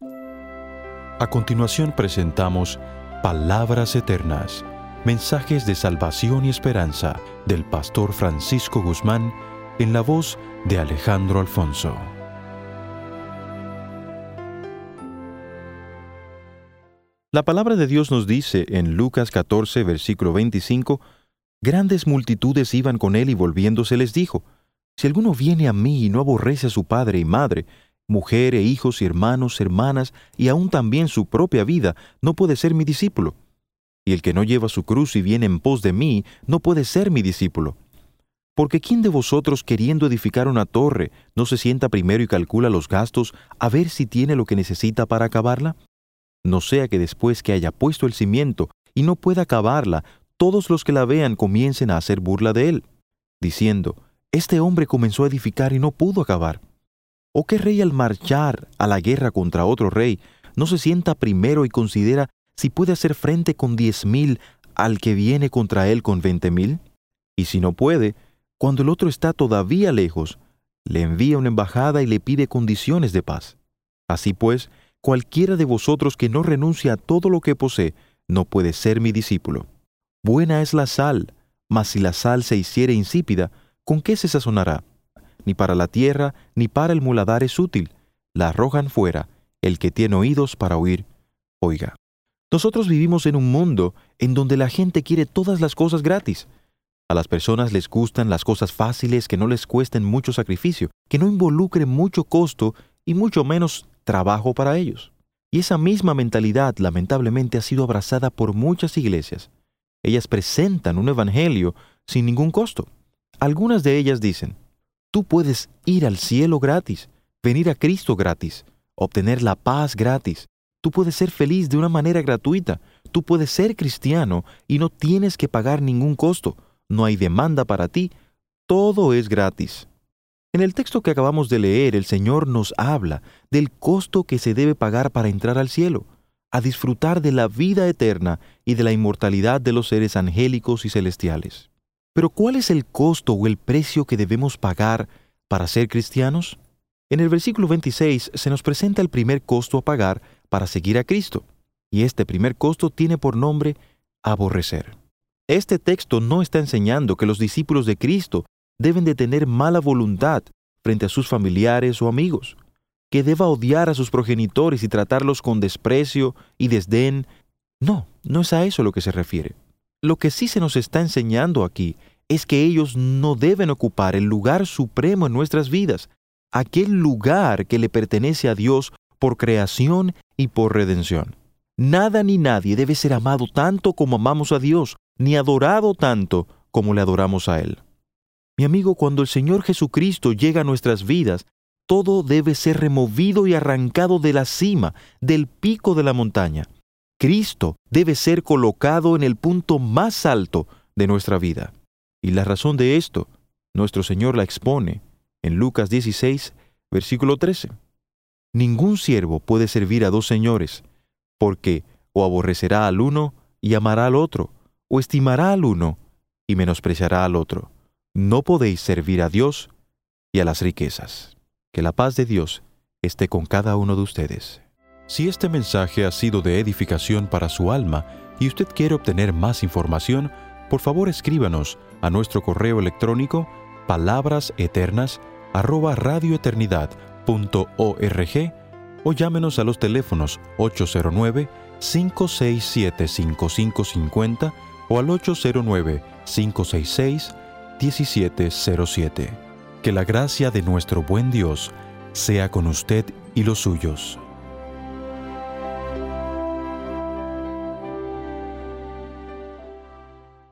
A continuación presentamos Palabras Eternas, mensajes de salvación y esperanza del pastor Francisco Guzmán en la voz de Alejandro Alfonso. La palabra de Dios nos dice en Lucas 14, versículo 25, grandes multitudes iban con él y volviéndose les dijo, si alguno viene a mí y no aborrece a su padre y madre, mujer e hijos y hermanos, hermanas, y aún también su propia vida, no puede ser mi discípulo. Y el que no lleva su cruz y viene en pos de mí, no puede ser mi discípulo. Porque ¿quién de vosotros, queriendo edificar una torre, no se sienta primero y calcula los gastos a ver si tiene lo que necesita para acabarla? No sea que después que haya puesto el cimiento y no pueda acabarla, todos los que la vean comiencen a hacer burla de él, diciendo, este hombre comenzó a edificar y no pudo acabar. ¿O qué rey al marchar a la guerra contra otro rey no se sienta primero y considera si puede hacer frente con 10,000 al que viene contra él con 20,000? Y si no puede, cuando el otro está todavía lejos, le envía una embajada y le pide condiciones de paz. Así pues, cualquiera de vosotros que no renuncie a todo lo que posee, no puede ser mi discípulo. Buena es la sal, mas si la sal se hiciere insípida, ¿con qué se sazonará? Ni para la tierra, ni para el muladar es útil. La arrojan fuera. El que tiene oídos para oír, oiga. Nosotros vivimos en un mundo en donde la gente quiere todas las cosas gratis. A las personas les gustan las cosas fáciles que no les cuesten mucho sacrificio, que no involucren mucho costo y mucho menos trabajo para ellos. Y esa misma mentalidad lamentablemente ha sido abrazada por muchas iglesias. Ellas presentan un evangelio sin ningún costo. Algunas de ellas dicen, tú puedes ir al cielo gratis, venir a Cristo gratis, obtener la paz gratis. Tú puedes ser feliz de una manera gratuita. Tú puedes ser cristiano y no tienes que pagar ningún costo. No hay demanda para ti. Todo es gratis. En el texto que acabamos de leer, el Señor nos habla del costo que se debe pagar para entrar al cielo, a disfrutar de la vida eterna y de la inmortalidad de los seres angélicos y celestiales. Pero ¿cuál es el costo o el precio que debemos pagar para ser cristianos? En el versículo 26 se nos presenta el primer costo a pagar para seguir a Cristo, y este primer costo tiene por nombre aborrecer. Este texto no está enseñando que los discípulos de Cristo deben de tener mala voluntad frente a sus familiares o amigos, que deba odiar a sus progenitores y tratarlos con desprecio y desdén. No es a eso lo que se refiere. Lo que sí se nos está enseñando aquí es que ellos no deben ocupar el lugar supremo en nuestras vidas, aquel lugar que le pertenece a Dios por creación y por redención. Nada ni nadie debe ser amado tanto como amamos a Dios, ni adorado tanto como le adoramos a Él. Mi amigo, cuando el Señor Jesucristo llega a nuestras vidas, todo debe ser removido y arrancado de la cima, del pico de la montaña. Cristo debe ser colocado en el punto más alto de nuestra vida. Y la razón de esto, nuestro Señor la expone en Lucas 16, versículo 13. Ningún siervo puede servir a dos señores, porque o aborrecerá al uno y amará al otro, o estimará al uno y menospreciará al otro. No podéis servir a Dios y a las riquezas. Que la paz de Dios esté con cada uno de ustedes. Si este mensaje ha sido de edificación para su alma y usted quiere obtener más información, por favor escríbanos a nuestro correo electrónico palabraseternas@radioeternidad.org o llámenos a los teléfonos 809-567-5550 o al 809-566-1707. Que la gracia de nuestro buen Dios sea con usted y los suyos.